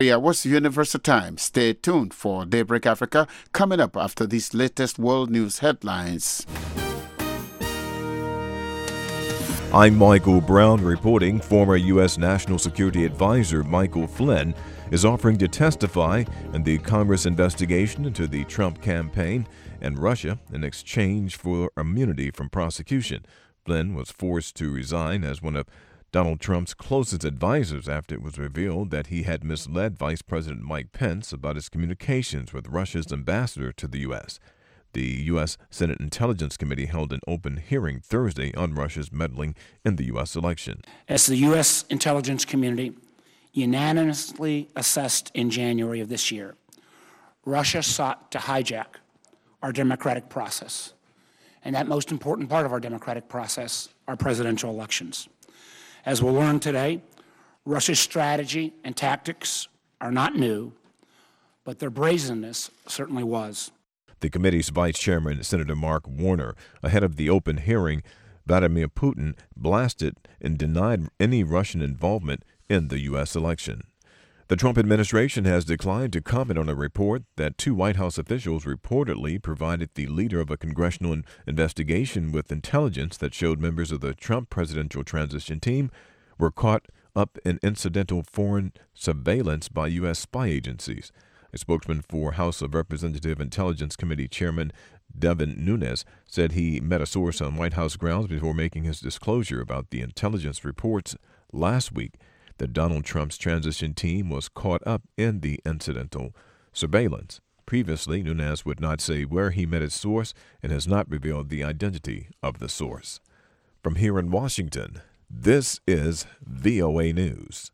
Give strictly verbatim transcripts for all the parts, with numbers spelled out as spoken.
Yeah, what's Universal Time? Stay tuned for Daybreak Africa coming up after these latest world news headlines. I'm Michael Brown reporting. Former U S National Security Advisor Michael Flynn is offering to testify in the Congress investigation into the Trump campaign and Russia in exchange for immunity from prosecution. Flynn was forced to resign as one of Donald Trump's closest advisors after it was revealed that he had misled Vice President Mike Pence about his communications with Russia's ambassador to the U S. The U S. Senate Intelligence Committee held an open hearing Thursday on Russia's meddling in the U S election. As the U S intelligence community unanimously assessed in January of this year, Russia sought to hijack our democratic process, and that most important part of our democratic process, our presidential elections. As we'll learn today, Russia's strategy and tactics are not new, but their brazenness certainly was. The committee's vice chairman, Senator Mark Warner, ahead of the open hearing, Vladimir Putin blasted and denied any Russian involvement in the U S election. The Trump administration has declined to comment on a report that two White House officials reportedly provided the leader of a congressional investigation with intelligence that showed members of the Trump presidential transition team were caught up in incidental foreign surveillance by U S spy agencies. A spokesman for House of Representative Intelligence Committee Chairman Devin Nunes said he met a source on White House grounds before making his disclosure about the intelligence reports last week that Donald Trump's transition team was caught up in the incidental surveillance. Previously, Nunes would not say where he met his source and has not revealed the identity of the source. From here in Washington, this is V O A News.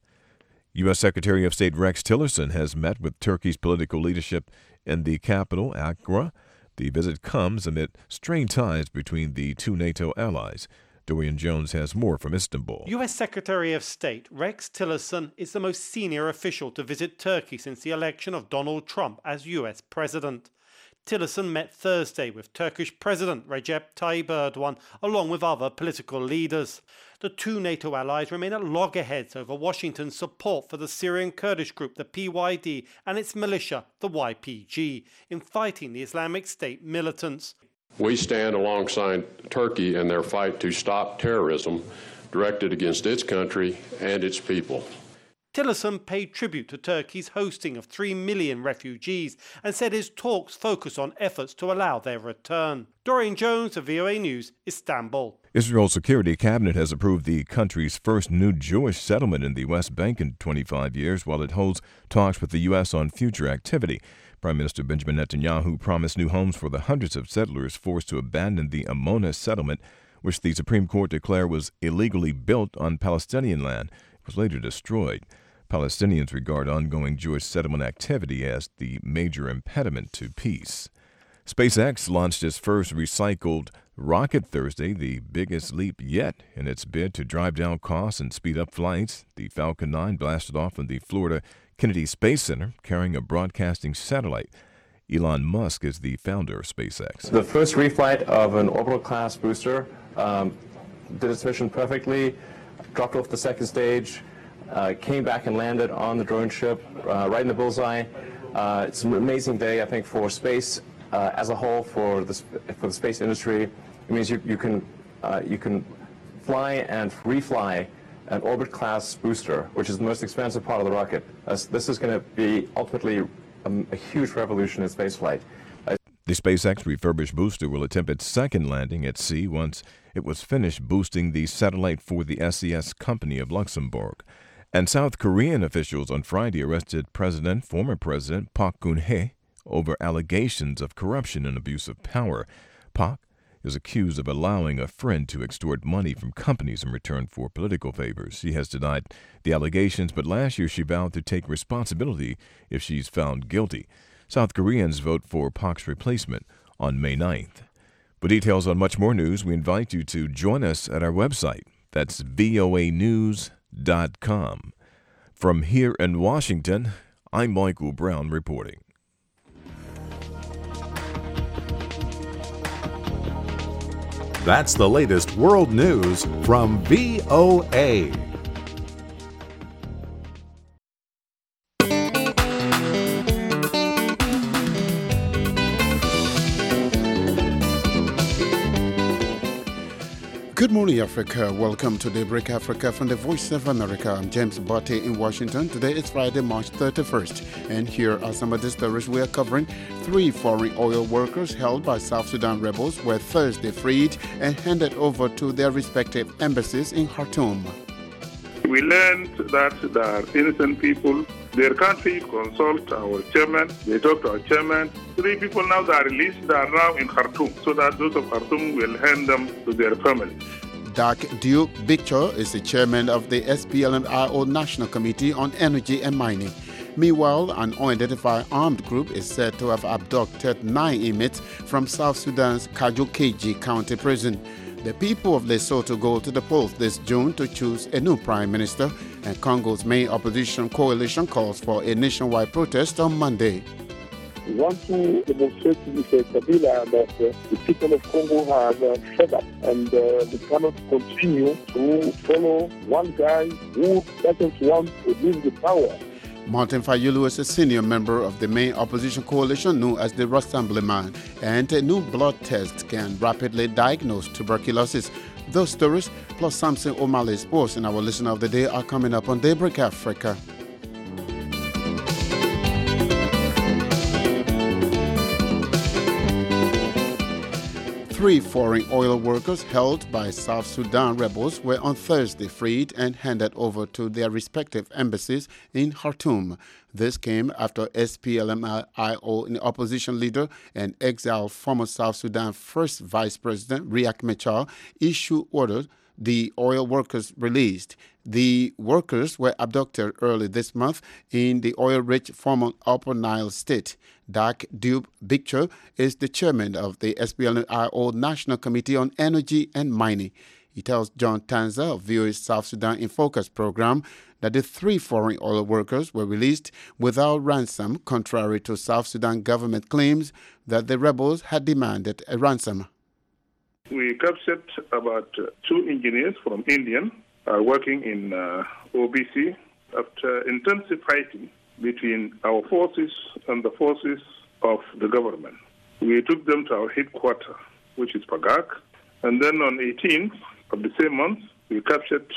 U S. Secretary of State Rex Tillerson has met with Turkey's political leadership in the capital, Ankara. The visit comes amid strained ties between the two NATO allies. Dorian Jones has more from Istanbul. U S. Secretary of State Rex Tillerson is the most senior official to visit Turkey since the election of Donald Trump as U S president. Tillerson met Thursday with Turkish President Recep Tayyip Erdogan, along with other political leaders. The two NATO allies remain at loggerheads over Washington's support for the Syrian Kurdish group, the P Y D, and its militia, the Y P G, in fighting the Islamic State militants. We stand alongside Turkey in their fight to stop terrorism directed against its country and its people. Tillerson paid tribute to Turkey's hosting of three million refugees and said his talks focus on efforts to allow their return. Dorian Jones of V O A News, Istanbul. Israel's Security Cabinet has approved the country's first new Jewish settlement in the West Bank in twenty-five years, while it holds talks with the U S on future activity. Prime Minister Benjamin Netanyahu promised new homes for the hundreds of settlers forced to abandon the Amona settlement, which the Supreme Court declared was illegally built on Palestinian land. It was later destroyed. Palestinians regard ongoing Jewish settlement activity as the major impediment to peace. SpaceX launched its first recycled rocket Thursday, the biggest leap yet in its bid to drive down costs and speed up flights. The Falcon nine blasted off from the Florida Kennedy Space Center carrying a broadcasting satellite. Elon Musk is the founder of SpaceX. The first reflight of an orbital-class booster um, did its mission perfectly, dropped off the second stage, uh, came back and landed on the drone ship, uh, right in the bullseye. Uh, it's an amazing day, I think, for space uh, as a whole, for the for the space industry. It means you you can uh, you can fly and refly an orbit-class booster, which is the most expensive part of the rocket. Uh, this is going to be ultimately a, a huge revolution in spaceflight. Uh, the SpaceX refurbished booster will attempt its second landing at sea once it was finished boosting the satellite for the S E S company of Luxembourg. And South Korean officials on Friday arrested President, former President Park Geun-hye over allegations of corruption and abuse of power. Park is accused of allowing a friend to extort money from companies in return for political favors. She has denied the allegations, but last year she vowed to take responsibility if she's found guilty. South Koreans vote for Park's replacement on May ninth. For details on much more news, we invite you to join us at our website. That's V O A news dot com. From here in Washington, I'm Michael Brown reporting. That's the latest world news from V O A. Good morning, Africa. Welcome to Daybreak Africa from the Voice of America. I'm James Botte in Washington. Today is Friday, March thirty-first. And here are some of the stories we are covering. Three foreign oil workers held by South Sudan rebels were Thursday freed and handed over to their respective embassies in Khartoum. We learned that there are innocent people. Their country consult our chairman. They talk to our chairman. Three people now that are released, they are now in Khartoum, so that those of Khartoum will hand them to their families. Dak Diop Bictor is the chairman of the S P L M I O National Committee on Energy and Mining. Meanwhile, an unidentified armed group is said to have abducted nine inmates from South Sudan's Kajukeji County Prison. The people of Lesotho go to the polls this June to choose a new prime minister, and Congo's main opposition coalition calls for a nationwide protest on Monday. We want to demonstrate to Mister Kabila that uh, the people of Congo have uh, fed up, and uh, we cannot continue to follow one guy who doesn't want to leave the power. Martin Fayulu is a senior member of the main opposition coalition known as the Rassemblement, and a new blood test can rapidly diagnose tuberculosis. Those stories, plus Samson O'Malley Sports in our Listener of the Day, are coming up on Daybreak Africa. Three foreign oil workers held by South Sudan rebels were on Thursday freed and handed over to their respective embassies in Khartoum. This came after S P L M I O opposition leader and exiled former South Sudan First Vice President Riek Machar issued orders the oil workers released. The workers were abducted early this month in the oil-rich former Upper Nile state. Dak Diop Bictor is the chairman of the S P L M I O National Committee on Energy and Mining. He tells John Tanza of V O A's South Sudan in Focus program that the three foreign oil workers were released without ransom, contrary to South Sudan government claims that the rebels had demanded a ransom. We captured about uh, two engineers from India uh, working in uh, O B C after intensive fighting between our forces and the forces of the government. We took them to our headquarters, which is Pagak, and then on eighteenth of the same month, we captured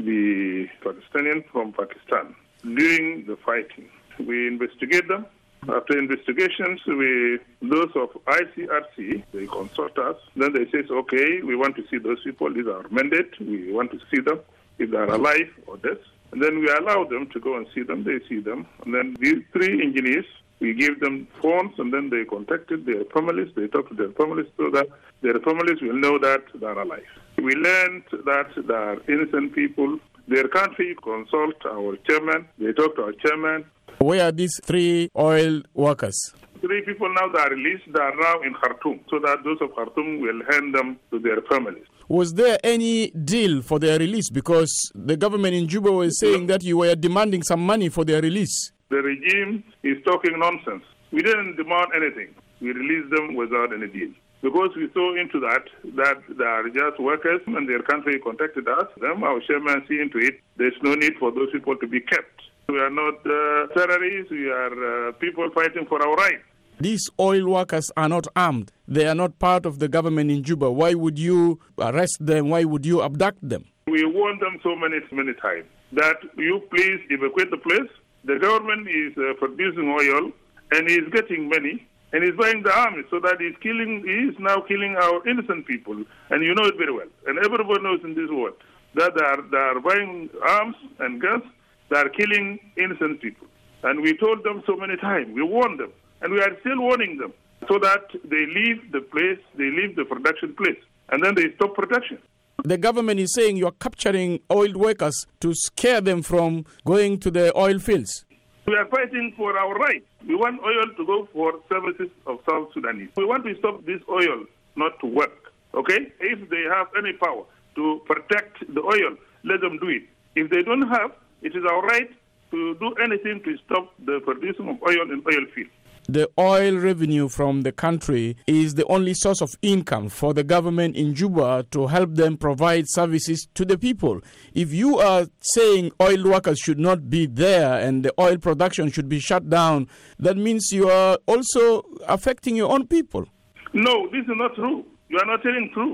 the Pakistanian from Pakistan. During the fighting, we investigate them. After investigations, we those of I C R C, they consult us. Then they say, okay, we want to see those people. These are our mandate. We want to see them, if they are alive or dead. And then we allow them to go and see them. They see them. And then these three engineers, we gave them phones, and then they contacted their families. They talked to their families so that their families will know that they are alive. We learned that there are innocent people. Their country consult our chairman. They talk to our chairman. Where are these three oil workers? Three people now that are released, they are now in Khartoum, so that those of Khartoum will hand them to their families. Was there any deal for their release? Because the government in Juba was saying that you were demanding some money for their release. The regime is talking nonsense. We didn't demand anything. We released them without any deal. Because we saw into that, that they are just workers and their country contacted us. Them, our chairman, see into it. There's no need for those people to be kept. We are not uh, terrorists. We are uh, people fighting for our rights. These oil workers are not armed. They are not part of the government in Juba. Why would you arrest them? Why would you abduct them? We warned them so many, many times that you please evacuate the place. The government is uh, producing oil and is getting money and is buying the army so that he's killing, he is now killing our innocent people. And you know it very well. And everybody knows in this world that they are, they are buying arms and guns. They are killing innocent people. And we told them so many times. We warned them. And we are still warning them so that they leave the place, they leave the production place. And then they stop production. The government is saying you're capturing oil workers to scare them from going to the oil fields. We are fighting for our rights. We want oil to go for services of South Sudanese. We want to stop this oil not to work. Okay? If they have any power to protect the oil, let them do it. If they don't have, it is our right to do anything to stop the producing of oil in oil fields. The oil revenue from the country is the only source of income for the government in Juba to help them provide services to the people. If you are saying oil workers should not be there and the oil production should be shut down, that means you are also affecting your own people. No, this is not true. You are not telling true.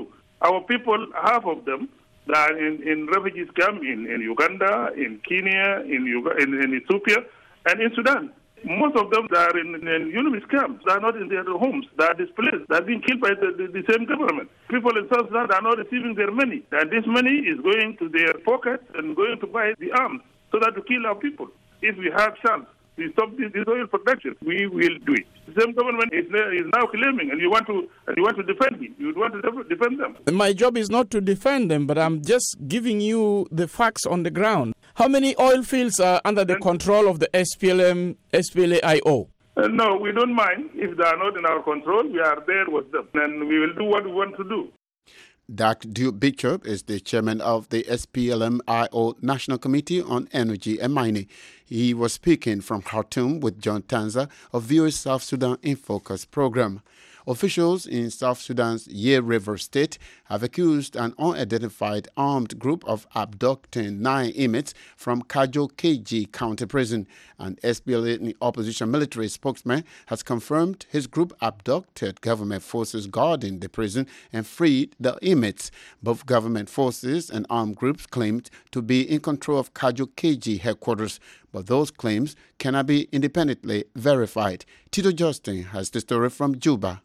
Our people, half of them, are in, in refugees camp in, in Uganda, in Kenya, in, Uga, in, in Ethiopia, and in Sudan. Most of them are in, in UNIMIS camps. They are not in their homes. They are displaced. They are being killed by the, the, the same government. People in South Sudan are not receiving their money. And this money is going to their pockets and going to buy the arms so that to kill our people. If we have chance to stop this, this oil production, we will do it. The same government is, is now claiming, and you want to and you want to defend me. You want to defend them. My job is not to defend them, but I'm just giving you the facts on the ground. How many oil fields are under the control of the S P L M, S P L A I O? Uh, no, we don't mind. If they are not in our control, we are there with them, and we will do what we want to do. Dak Duke Bishop is the chairman of the S P L M I O National Committee on Energy and Mining. He was speaking from Khartoum with John Tanza of V O A South Sudan in Focus program. Officials in South Sudan's Ye River State have accused an unidentified armed group of abducting nine inmates from Kajo K G County Prison. An S P L A opposition military spokesman has confirmed his group abducted government forces guarding the prison and freed the inmates. Both government forces and armed groups claimed to be in control of Kajo K G headquarters, but those claims cannot be independently verified. Tito Justin has the story from Juba.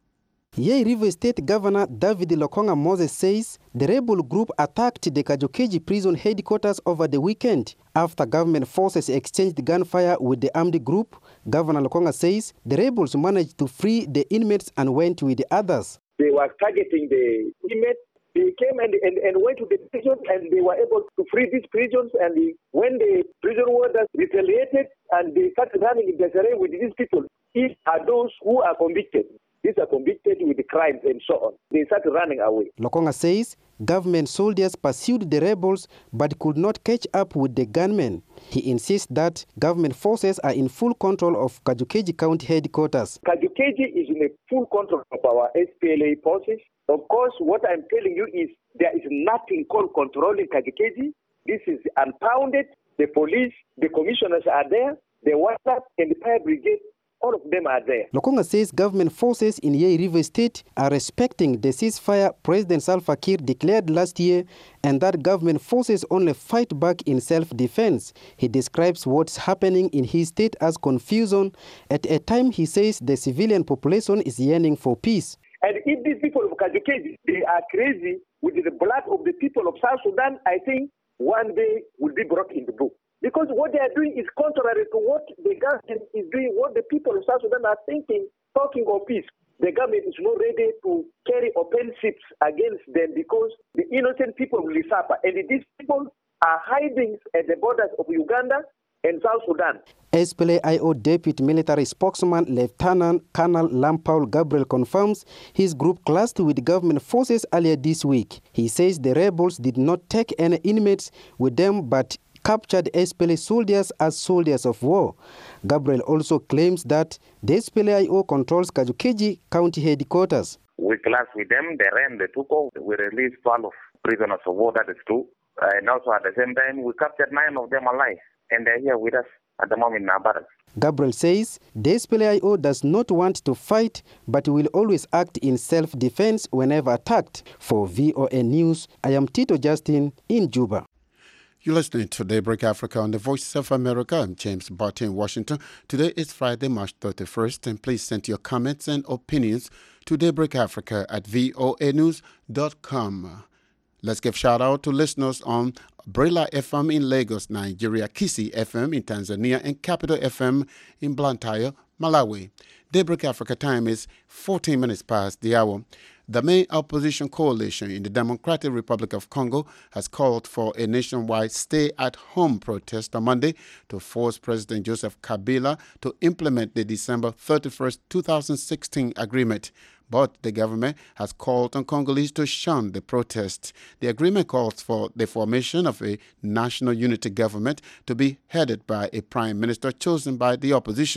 Ye River State Governor David Lokonga Moses says the rebel group attacked the Kajokeji prison headquarters over the weekend. After government forces exchanged gunfire with the armed group, Governor Lokonga says the rebels managed to free the inmates and went with the others. They were targeting the inmates. They came and, and, and went to the prison, and they were able to free these prisons. And the, when the prison warders retaliated and they started running in disarray with these people, these are those who are convicted. These are convicted with the crimes and so on. They started running away. Lokonga says government soldiers pursued the rebels but could not catch up with the gunmen. He insists that government forces are in full control of Kajukeji County headquarters. Kajukeji is in a full control of our S P L A forces. Of course, what I'm telling you is there is nothing called controlling Kajukeji. This is unfounded. The police, the commissioners are there, the WhatsApp and the fire brigade. All of them are there. Lokonga says government forces in Ye River State are respecting the ceasefire President Salva Kiir declared last year, and that government forces only fight back in self-defense. He describes what's happening in his state as confusion. At a time, he says the civilian population is yearning for peace. And if these people of Kajukeji, they are crazy with the blood of the people of South Sudan, I think one day will be brought in the book. Because what they are doing is contrary to what the government is doing, what the people of South Sudan are thinking, talking of peace. The government is not ready to carry offensives against them because the innocent people will suffer. And these people are hiding at the borders of Uganda and South Sudan. S P L A I O Deputy Military Spokesman Lieutenant Colonel Lampaul Gabriel confirms his group clashed with government forces earlier this week. He says the rebels did not take any inmates with them but captured S P L A soldiers as soldiers of war. Gabriel also claims that the S P L A I O controls Kajukeji County headquarters. We clashed with them, they ran, they took off, we released twelve prisoners of war, that is true. Uh, and also at the same time, we captured nine of them alive, and they're here with us at the moment in our barracks. Gabriel says the S P L A I O does not want to fight, but will always act in self-defense whenever attacked. For V O A News, I am Tito Justin in Juba. You're listening to Daybreak Africa on the Voice of America. I'm James Barton in Washington. Today is Friday, March thirty-first, and please send your comments and opinions to Daybreak Africa at voa news dot com. Let's give shout out to listeners on Brila F M in Lagos, Nigeria, Kisi F M in Tanzania, and Capital F M in Blantyre, Malawi. Daybreak Africa time is fourteen minutes past the hour. The main opposition coalition in the Democratic Republic of Congo has called for a nationwide stay-at-home protest on Monday to force President Joseph Kabila to implement the December thirty-first, twenty sixteen agreement. But the government has called on Congolese to shun the protest. The agreement calls for the formation of a national unity government to be headed by a prime minister chosen by the opposition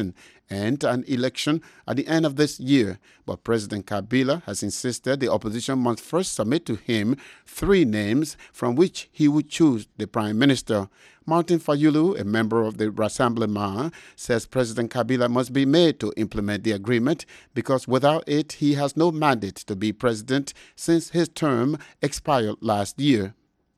and an election at the end of this year. But President Kabila has insisted the opposition must first submit to him three names from which he would choose the prime minister. Martin Fayulu, a member of the Rassemblement, says President Kabila must be made to implement the agreement because without it, he has no mandate to be president since his term expired last year.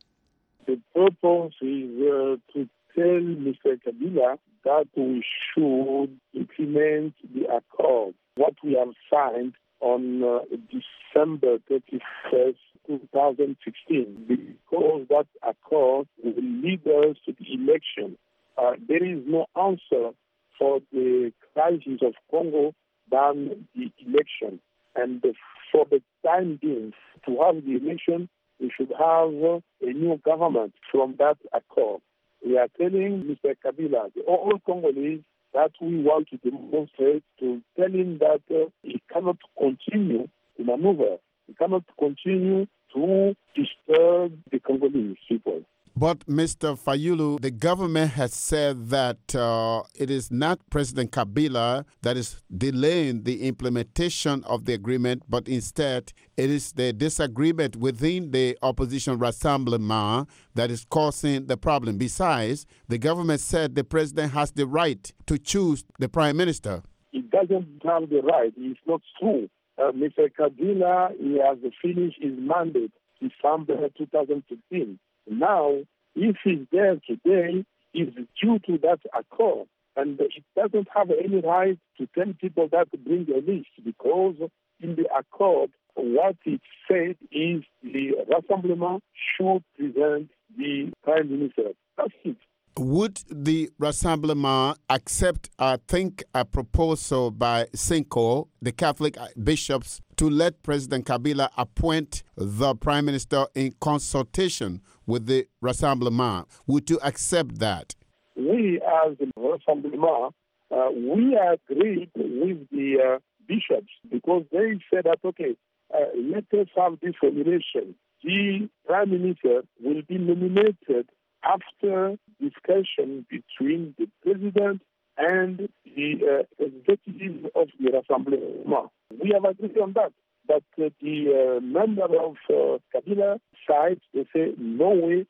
The purpose is uh, to tell Mister Kabila that we should implement the accord, what we have signed on uh, December thirty-first, twenty sixteen, because that accord will lead us to the election. Uh, there is no answer for the crisis of Congo than the election. And for the time being, to have the election, we should have a new government from that accord. We are telling Mister Kabila, the all Congolese, that we want to demonstrate to tell him that uh, he cannot continue to maneuver. He cannot continue to disturb the Congolese people. But Mister Fayulu, the government has said that uh, it is not President Kabila that is delaying the implementation of the agreement, but instead it is the disagreement within the opposition Rassemblement that is causing the problem. Besides, the government said the president has the right to choose the prime minister. He doesn't have the right. It's not true. Uh, Mister Kabila, he has finished his mandate December two thousand fifteen. Now, if he's there today, it's due to that accord. And it doesn't have any right to tell people that to bring a list, because in the accord, what it said is the Rassemblement should present the Prime Minister. That's it. Would the Rassemblement accept, I think, a proposal by Cinco, the Catholic bishops, to let President Kabila appoint the Prime Minister in consultation with the Rassemblement? Would you accept that? We, as the Rassemblement, uh, we agreed with the uh, bishops because they said that, okay, uh, let us have this formulation. The Prime Minister will be nominated after discussion between the President and the uh, executive of the Rassemblement. We have agreed on that. But uh, the uh, member of uh, Kabila side, they say, no way,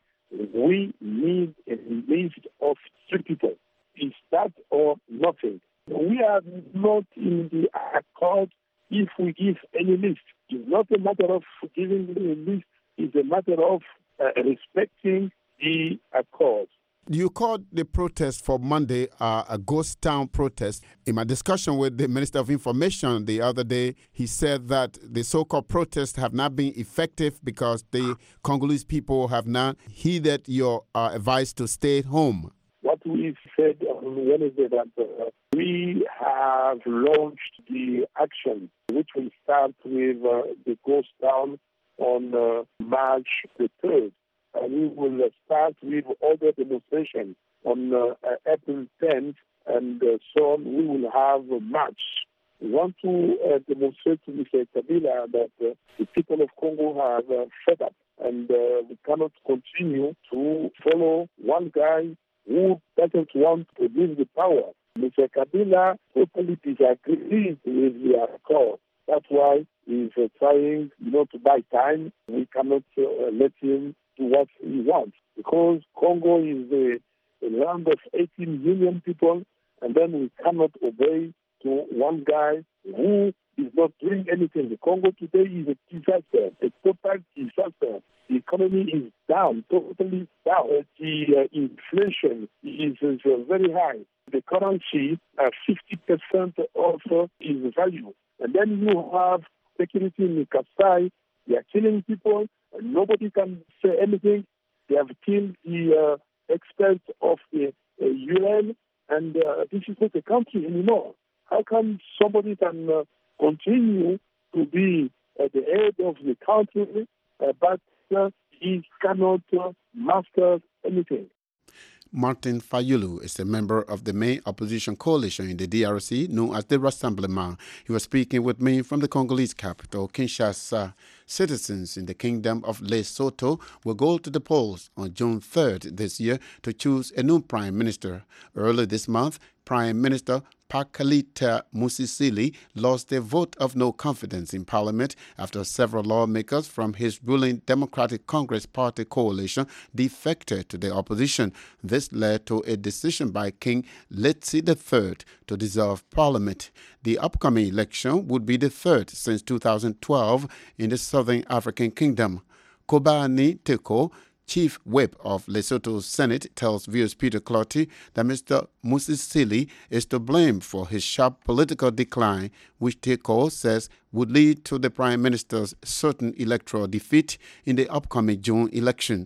we need a list of three people. Is that or nothing? We are not in the accord if we give any list. It's not a matter of giving a list. It's a matter of uh, respecting the accord. You called the protest for Monday uh, a ghost town protest. In my discussion with the Minister of Information the other day, he said that the so-called protests have not been effective because the Congolese people have not heeded your uh, advice to stay at home. What we said on Wednesday that uh, we have launched the action, which will start with uh, the ghost town on uh, March the third. Uh, we will uh, start with other demonstrations on uh, uh, April tenth, and uh, so on. We will have a march. We want to uh, demonstrate to Mister Kabila that uh, the people of Congo have uh, fed up, and uh, we cannot continue to follow one guy who doesn't want to leave the power. Mister Kabila totally disagrees with the accord. That's why he's uh, trying, you know, to buy time. We cannot uh, let him do what he wants, because Congo is a, a land of eighteen million people, and then we cannot obey to one guy who is not doing anything. The Congo today is a disaster, a total disaster. The economy is down, totally down. The uh, inflation is, is uh, very high. The currency, uh, fifty percent of uh, its value. And then you have security in Kasai. They are killing people. And nobody can say anything. They have killed the uh, experts of the uh, U N, and uh, this is not a country anymore. How come somebody can uh, continue to be at the head of the country, uh, but uh, he cannot uh, master anything? Martin Fayulu is a member of the main opposition coalition in the D R C, known as the Rassemblement. He was speaking with me from the Congolese capital, Kinshasa. Citizens in the Kingdom of Lesotho will go to the polls on June third this year to choose a new prime minister. Early this month, Prime Minister Pakalita Musisili lost a vote of no confidence in Parliament after several lawmakers from his ruling Democratic Congress Party coalition defected to the opposition. This led to a decision by King Letsie the third to dissolve Parliament. The upcoming election would be the third since two thousand twelve in the Southern African Kingdom. Kobani Teko, Chief Whip of Lesotho's Senate, tells V O's Peter Clotty that Mister Musisili is to blame for his sharp political decline, which Teko says would lead to the Prime Minister's certain electoral defeat in the upcoming June election.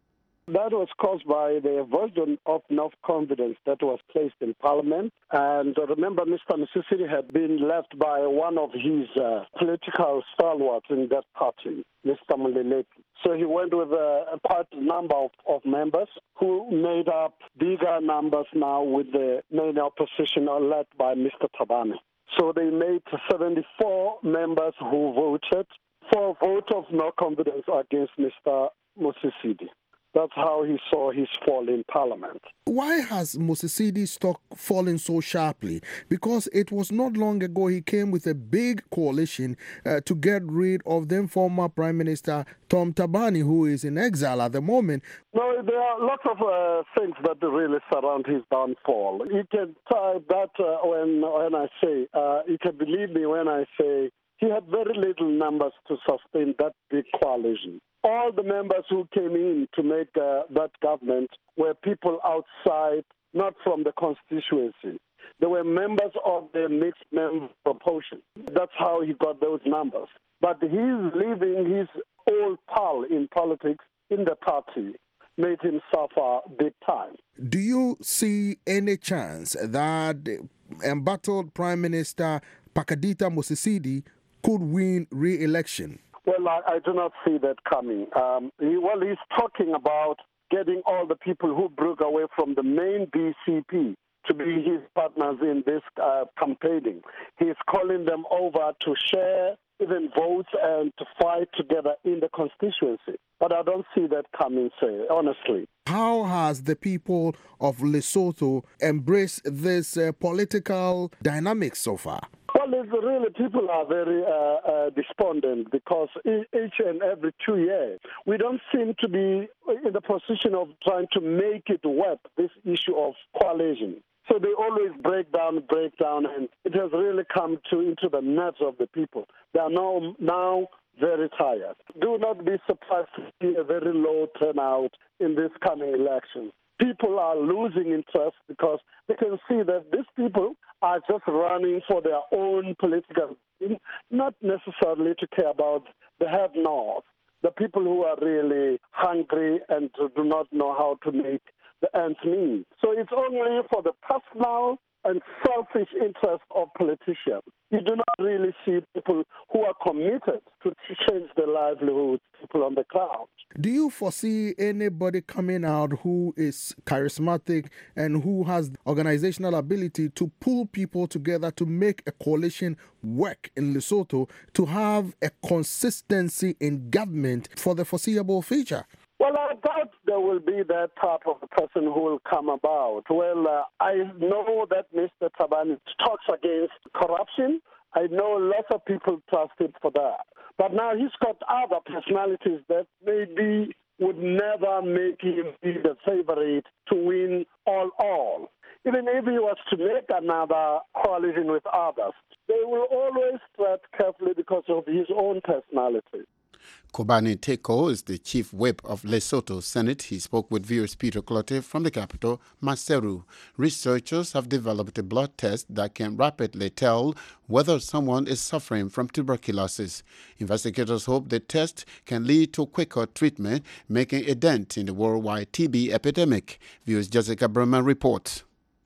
That was caused by the version of no confidence that was placed in Parliament. And remember, Mister Musisili had been left by one of his uh, political stalwarts in that party, Mister Muleleki. So he went with a, a part number of, of members who made up bigger numbers now with the main opposition led by Mister Thabane. So they made seventy-four members who voted for a vote of no confidence against Mister Musisili. That's how he saw his fall in Parliament. Why has Musisidi's stock fallen so sharply? Because it was not long ago he came with a big coalition uh, to get rid of then former Prime Minister Tom Thabane, who is in exile at the moment. No, there are lots of uh, things that really surround his downfall. You can type that uh, when, when I say, uh, you can believe me when I say he had very little numbers to sustain that big coalition. All the members who came in to make uh, that government were people outside, not from the constituency. They were members of the mixed member proportion. That's how he got those numbers. But he's leaving his old pal in politics in the party, made him suffer big time. Do you see any chance that embattled Prime Minister Pakadita Musisili could win re-election? Well, I, I do not see that coming. Um, he, well, he's talking about getting all the people who broke away from the main B C P to be his partners in this uh, campaigning. He's calling them over to share even votes and to fight together in the constituency. But I don't see that coming, say, honestly. How has the people of Lesotho embraced this uh, political dynamic so far? Well, it's really, people are very uh, uh, despondent because each and every two years, we don't seem to be in the position of trying to make it work, this issue of coalition. So they always break down, break down, and it has really come to into the nerves of the people. They are now, now very tired. Do not be surprised to see a very low turnout in this coming election. People are losing interest because they can see that these people are just running for their own political gain, not necessarily to care about the have-nots, the people who are really hungry and do not know how to make the ends meet. So it's only for the personal and selfish interest of politicians. You do not really see people who are committed to change the livelihoods, people on the ground. Do you foresee anybody coming out who is charismatic and who has organizational ability to pull people together to make a coalition work in Lesotho to have a consistency in government for the foreseeable future? Well, I doubt there will be that type of person who will come about. Well, uh, I know that Mister Thabane talks against corruption. I know lots of people trust him for that. But now he's got other personalities that maybe would never make him be the favorite to win all all. Even if he was to make another coalition with others, they will always tread carefully because of his own personality. Kobani Teko is the chief whip of Lesotho Senate. He spoke with V O's Peter Clotte from the capital, Maseru. Researchers have developed a blood test that can rapidly tell whether someone is suffering from tuberculosis. Investigators hope the test can lead to quicker treatment, making a dent in the worldwide T B epidemic. V O's Jessica Berman reports.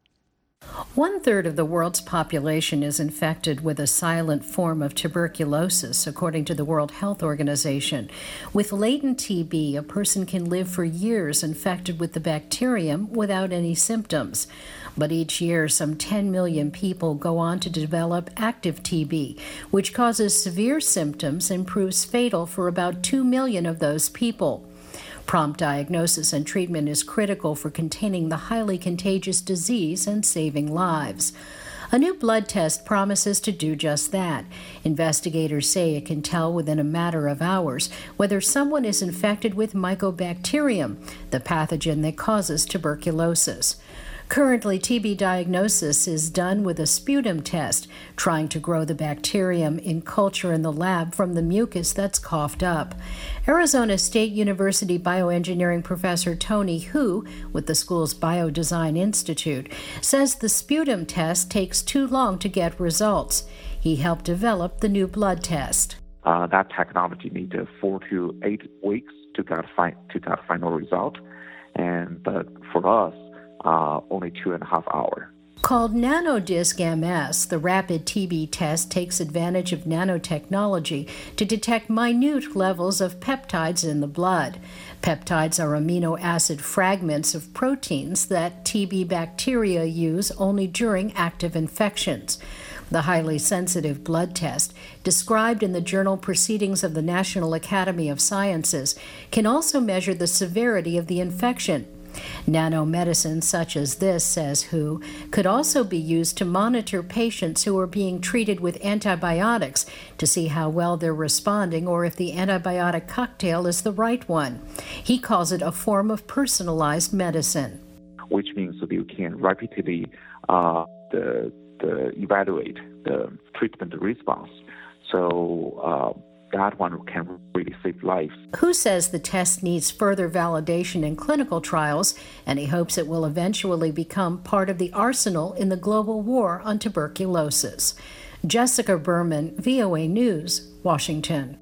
One-third of the world's population is infected with a silent form of tuberculosis, according to the World Health Organization. With latent T B, a person can live for years infected with the bacterium without any symptoms. But each year, some ten million people go on to develop active T B, which causes severe symptoms and proves fatal for about two million of those people. Prompt diagnosis and treatment is critical for containing the highly contagious disease and saving lives. A new blood test promises to do just that. Investigators say it can tell within a matter of hours whether someone is infected with Mycobacterium, the pathogen that causes tuberculosis. Currently, T B diagnosis is done with a sputum test, trying to grow the bacterium in culture in the lab from the mucus that's coughed up. Arizona State University bioengineering professor Tony Hu, with the school's Biodesign Institute, says the sputum test takes too long to get results. He helped develop the new blood test. Uh, that technology needs four to eight weeks to get, fi- to get final result, and but for us, Uh, only two and a half hours. Called NanoDisc M S, the rapid T B test takes advantage of nanotechnology to detect minute levels of peptides in the blood. Peptides are amino acid fragments of proteins that T B bacteria use only during active infections. The highly sensitive blood test, described in the journal Proceedings of the National Academy of Sciences, can also measure the severity of the infection. Nanomedicine such as this, says Hu, could also be used to monitor patients who are being treated with antibiotics to see how well they're responding or if the antibiotic cocktail is the right one. He calls it a form of personalized medicine. Which means that you can rapidly uh, the, the evaluate the treatment response. So uh, that one can really save lives. Hu says the test needs further validation in clinical trials, and he hopes it will eventually become part of the arsenal in the global war on tuberculosis. Jessica Berman, V O A News, Washington.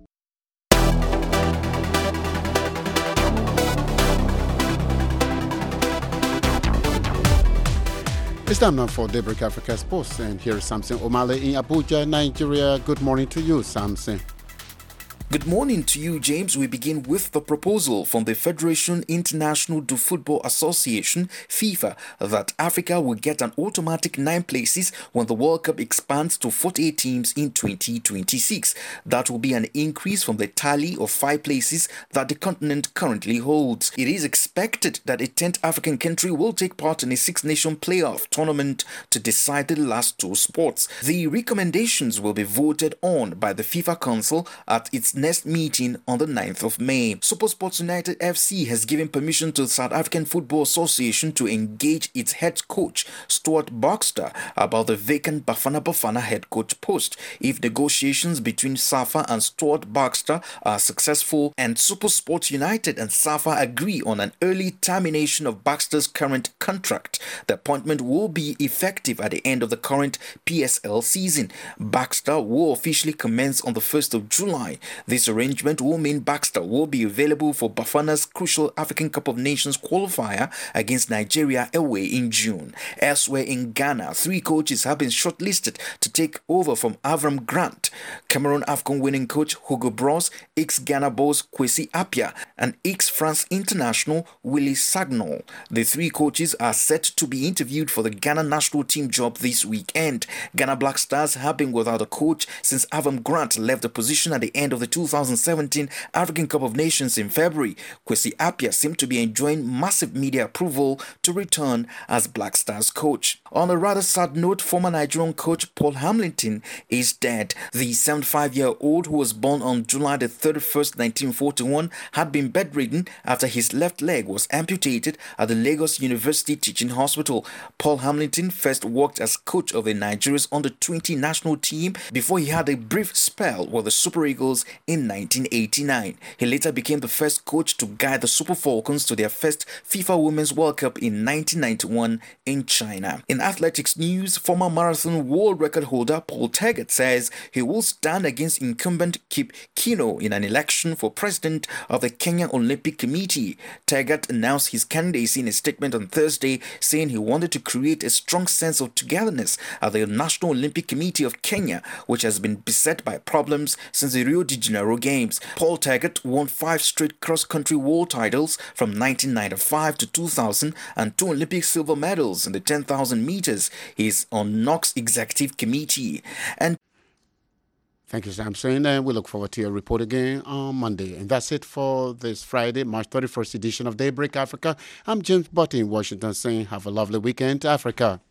It's time now for Daybreak Africa Sports, and here is Samson Omale in Abuja, Nigeria. Good morning to you, Samson. Good morning to you, James. We begin with the proposal from the Federation International de Football Association, FIFA, that Africa will get an automatic nine places when the World Cup expands to forty-eight teams in twenty twenty-six. That will be an increase from the tally of five places that the continent currently holds. It is expected that a tenth African country will take part in a six-nation playoff tournament to decide the last two spots. The recommendations will be voted on by the FIFA Council at its next meeting on the ninth of May. SuperSports United F C has given permission to the South African Football Association to engage its head coach, Stuart Baxter, about the vacant Bafana Bafana head coach post. If negotiations between SAFA and Stuart Baxter are successful and SuperSports United and SAFA agree on an early termination of Baxter's current contract, the appointment will be effective at the end of the current P S L season. Baxter will officially commence on the first of July. This arrangement will mean Baxter will be available for Bafana's crucial African Cup of Nations qualifier against Nigeria away in June. Elsewhere in Ghana, three coaches have been shortlisted to take over from Avram Grant: Cameroon AFCON winning coach Hugo Bros, ex-Ghana boss Kwesi Appiah, and ex-France international Willy Sagnol. The three coaches are set to be interviewed for the Ghana national team job this weekend. Ghana Black Stars have been without a coach since Avram Grant left the position at the end of the two thousand seventeen African Cup of Nations in February. Kwesi Appiah seemed to be enjoying massive media approval to return as Black Stars coach. On a rather sad note, former Nigerian coach Paul Hamilton is dead. The seventy-five-year-old, who was born on July the thirty-first, nineteen forty-one, had been bedridden after his left leg was amputated at the Lagos University Teaching Hospital. Paul Hamilton first worked as coach of the Nigeria's under twenty national team before he had a brief spell with the Super Eagles in nineteen eighty-nine. He later became the first coach to guide the Super Falcons to their first FIFA Women's World Cup in nineteen ninety-one in China. In athletics news, former marathon world record holder Paul Taggart says he will stand against incumbent Kip Keino in an election for president of the Kenya Olympic Committee. Taggart announced his candidacy in a statement on Thursday, saying he wanted to create a strong sense of togetherness at the National Olympic Committee of Kenya, which has been beset by problems since the Rio de Janeiro Games. Paul Taggart won five straight cross-country world titles from nineteen ninety-five to two thousand and two Olympic silver medals in the ten thousand meters. He is on N O C's executive committee. And Thank you, Samson, and we look forward to your report again on Monday. And that's it for this Friday, March thirty-first edition of Daybreak Africa. I'm James Butty in Washington saying have a lovely weekend, Africa.